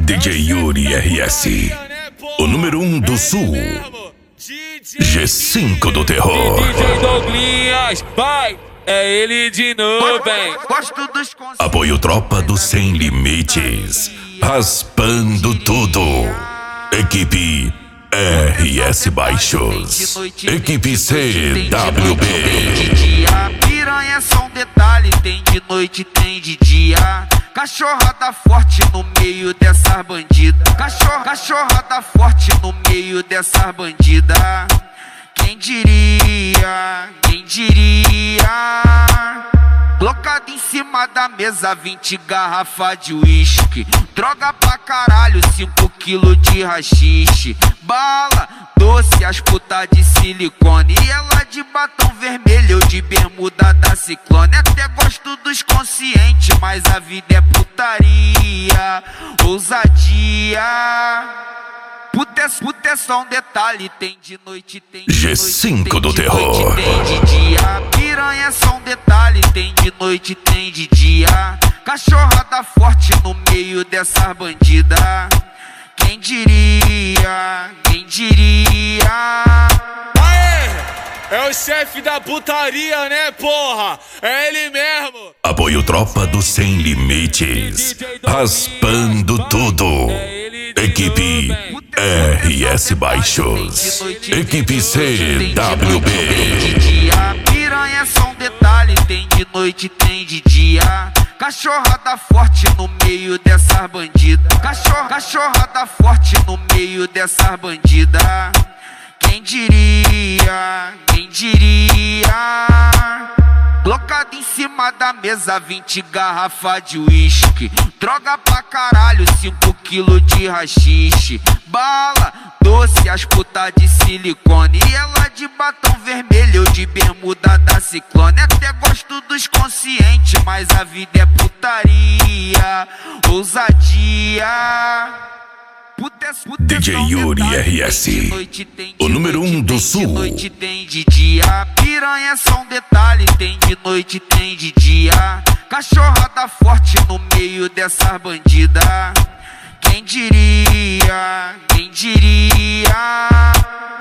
DJ Yuri RS, o número 1 do Sul. G5 do terror. DJ Douglinhas, vai, é ele de novo, hein? Apoio Tropa do Sem Limites, raspando tudo. Equipe RS Baixos, equipe CWB. Piranha é só um detalhe, tem de noite, tem de dia. Cachorrada forte no meio dessas bandidas. Cachorrada forte no meio dessas bandidas. Quem diria, quem diria? Colocado em cima da mesa 20 garrafa de uísque. Droga pra caralho, 5 quilos de rachixe. Bala, doce, as putas de silicone. E ela de batom vermelho, eu de bermuda da Ciclone. Até gosto dos conscientes, mas a vida é putaria, ousadia. Puta é só um detalhe, tem de noite, tem de G5 noite, do tem de terror. noite, tem de dia. Piranha é só um detalhe, tem de noite, tem de dia. Cachorrada forte no meio dessas bandidas. Quem diria, quem diria? É o chefe da putaria, né, porra? É ele mesmo. Apoio Tropa do Sem Limites, raspando tudo. Equipe RS Baixos, equipe CWB. Piranha é só um detalhe, tem de noite, tem de dia. Cachorrada forte no meio dessas bandidas. Cachorrada forte no meio dessas bandidas. Quem diria, quem diria? Colocado em cima da mesa 20 garrafa de uísque. Droga pra caralho, 5 quilos de rachixe. Bala, doce, as putas de silicone. E ela de batom vermelho, eu de bermuda da Ciclone. Até gosto dos conscientes, mas a vida é putaria, ousadia. DJ Yuri RS, o número 1 do Sul. Tem de noite, tem de dia. Piranha é só um detalhe, tem de noite, tem de dia. Cachorrada forte no meio dessas bandidas. Quem diria, quem diria?